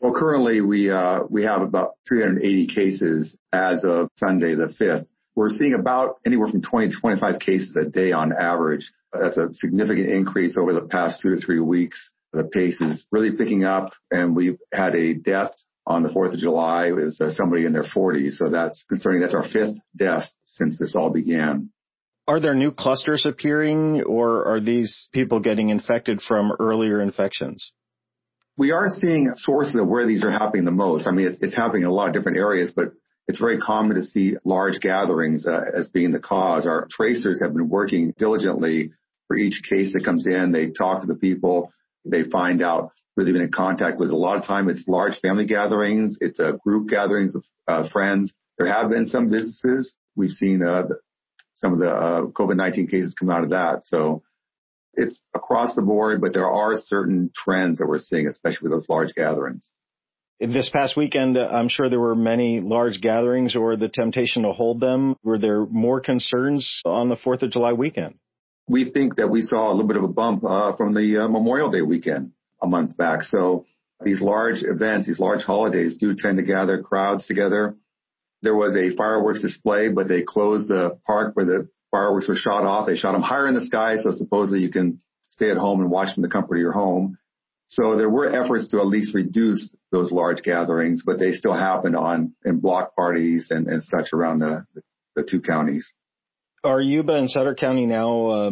Well, currently we have about 380 cases as of Sunday the 5th. We're seeing about anywhere from 20 to 25 cases a day on average. That's a significant increase over the past 2 to 3 weeks. The pace is really picking up, and we've had a death on the 4th of July. It was somebody in their 40s, so that's concerning. That's our 5th death since this all began. Are there new clusters appearing, or are these people getting infected from earlier infections? We are seeing sources of where these are happening the most. I mean, it's happening in a lot of different areas, but it's very common to see large gatherings as being the cause. Our tracers have been working diligently for each case that comes in. They talk to the people. They find out who they've been in contact with. A lot of time it's large family gatherings. It's group gatherings of friends. There have been some businesses. We've seen some of the COVID-19 cases come out of that. So it's across the board, but there are certain trends that we're seeing, especially with those large gatherings. This past weekend, I'm sure there were many large gatherings or the temptation to hold them. Were there more concerns on the 4th of July weekend? We think that we saw a little bit of a bump from the Memorial Day weekend a month back. So these large events, these large holidays do tend to gather crowds together. There was a fireworks display, but they closed the park where the fireworks were shot off. They shot them higher in the sky, so supposedly you can stay at home and watch from the comfort of your home. So there were efforts to at least reduce those large gatherings, but they still happened in block parties and such around the two counties. Are Yuba and Sutter County now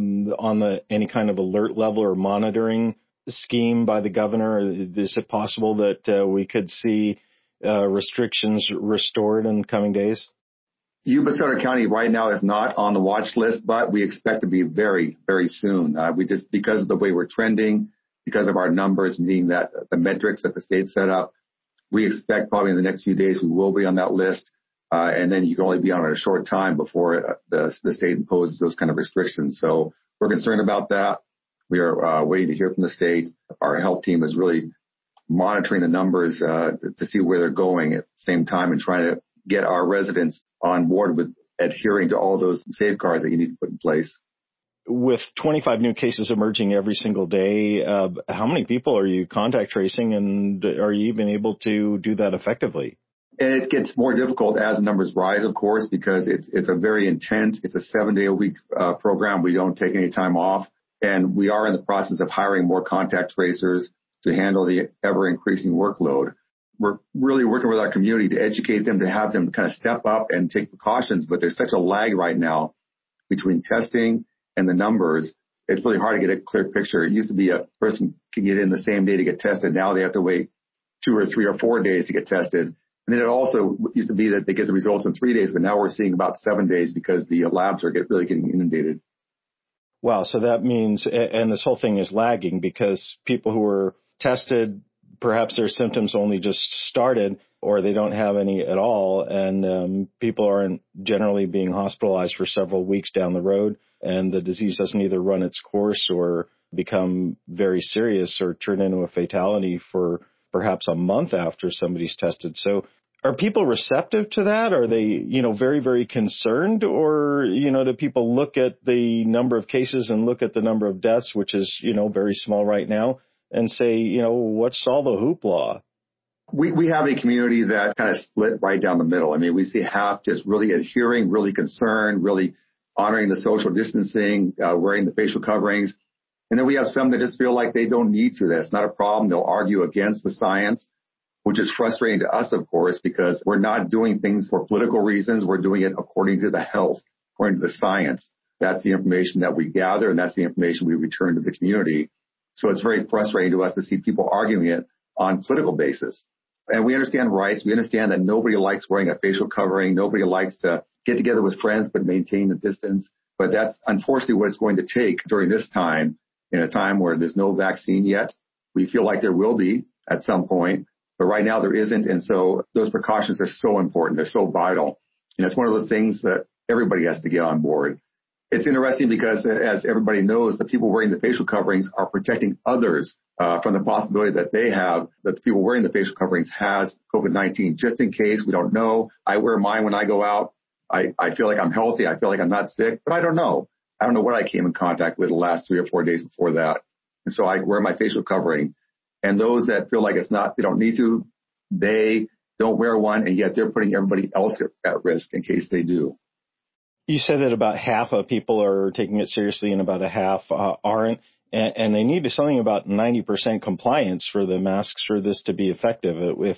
on any kind of alert level or monitoring scheme by the governor? Is it possible that we could see restrictions restored in coming days? Yuba, Sutter County right now is not on the watch list, but we expect to be very, very soon. Because of the way we're trending, because of our numbers, meaning that the metrics that the state set up, we expect probably in the next few days we will be on that list. And then you can only be on it a short time before the state imposes those kind of restrictions. So we're concerned about that. We are waiting to hear from the state. Our health team is really monitoring the numbers to see where they're going at the same time and trying to get our residents on board with adhering to all those safeguards that you need to put in place. With 25 new cases emerging every single day, how many people are you contact tracing, and are you even able to do that effectively? And it gets more difficult as the numbers rise, of course, because it's a very intense, it's a 7-day-a-week program. We don't take any time off. And we are in the process of hiring more contact tracers to handle the ever-increasing workload. We're really working with our community to educate them, to have them kind of step up and take precautions. But there's such a lag right now between testing and the numbers. It's really hard to get a clear picture. It used to be a person can get in the same day to get tested. Now they have to wait 2 or 3 or 4 days to get tested. And then it also used to be that they get the results in 3 days, but now we're seeing about 7 days because the labs are really getting inundated. Wow. So that means, and this whole thing is lagging because people who were tested, perhaps their symptoms only just started or they don't have any at all. And people aren't generally being hospitalized for several weeks down the road. And the disease doesn't either run its course or become very serious or turn into a fatality for perhaps a month after somebody's tested. So are people receptive to that? Are they, very, very concerned? Or, do people look at the number of cases and look at the number of deaths, which is, very small right now, and say, what's all the hoopla? We have a community that kind of split right down the middle. I mean, we see half just really adhering, really concerned, really honoring the social distancing, wearing the facial coverings. And then we have some that just feel like they don't need to. That's not a problem. They'll argue against the science, which is frustrating to us, of course, because we're not doing things for political reasons. We're doing it according to the health, according to the science. That's the information that we gather, and that's the information we return to the community. So it's very frustrating to us to see people arguing it on political basis. And we understand rights. We understand that nobody likes wearing a facial covering. Nobody likes to get together with friends but maintain the distance. But that's unfortunately what it's going to take during this time, in a time where there's no vaccine yet. We feel like there will be at some point, but right now there isn't. And so those precautions are so important. They're so vital. And it's one of those things that everybody has to get on board. It's interesting because, as everybody knows, the people wearing the facial coverings are protecting others from the possibility that the people wearing the facial coverings has COVID-19. Just in case, we don't know. I wear mine when I go out. I feel like I'm healthy. I feel like I'm not sick, but I don't know. I don't know what I came in contact with the last 3 or 4 days before that. And so I wear my facial covering. And those that feel like they don't need to, they don't wear one, and yet they're putting everybody else at risk in case they do. You said that about half of people are taking it seriously and about a half aren't, and they need something about 90% compliance for the masks for this to be effective.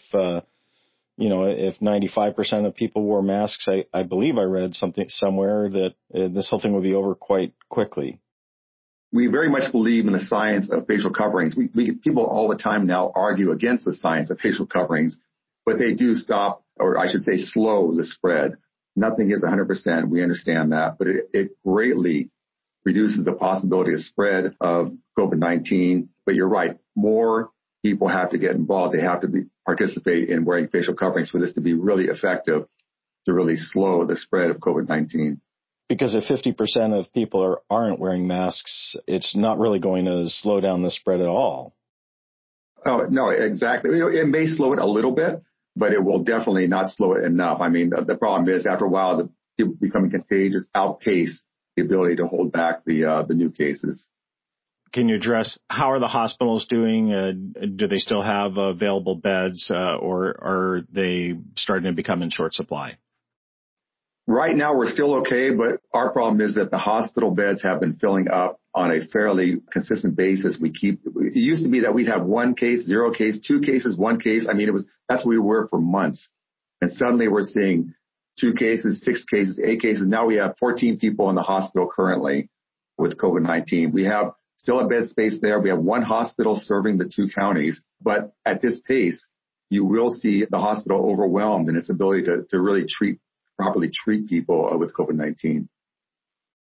If 95% of people wore masks, I believe I read something somewhere that this whole thing would be over quite quickly. We very much believe in the science of facial coverings. People all the time now argue against the science of facial coverings, but they do stop, or I should say slow the spread. Nothing is 100%. We understand that, but it greatly reduces the possibility of spread of COVID-19. But you're right. More people have to get involved. They have to participate in wearing facial coverings for this to be really effective, to really slow the spread of COVID-19. Because if 50% of people aren't wearing masks, it's not really going to slow down the spread at all. Oh, no, exactly. It may slow it a little bit, but it will definitely not slow it enough. I mean, the problem is after a while, the people becoming contagious outpace the ability to hold back the new cases. Can you address how are the hospitals doing? Do they still have available beds, or are they starting to become in short supply? Right now, we're still okay, but our problem is that the hospital beds have been filling up on a fairly consistent basis. It used to be that we'd have 1 case, 0 case, 2 cases, 1 case. I mean, that's where we were for months. And suddenly we're seeing 2 cases, 6 cases, 8 cases. Now we have 14 people in the hospital currently with COVID-19. We have still a bed space there. We have 1 hospital serving the 2 counties. But at this pace, you will see the hospital overwhelmed in its ability to really properly treat people with COVID-19.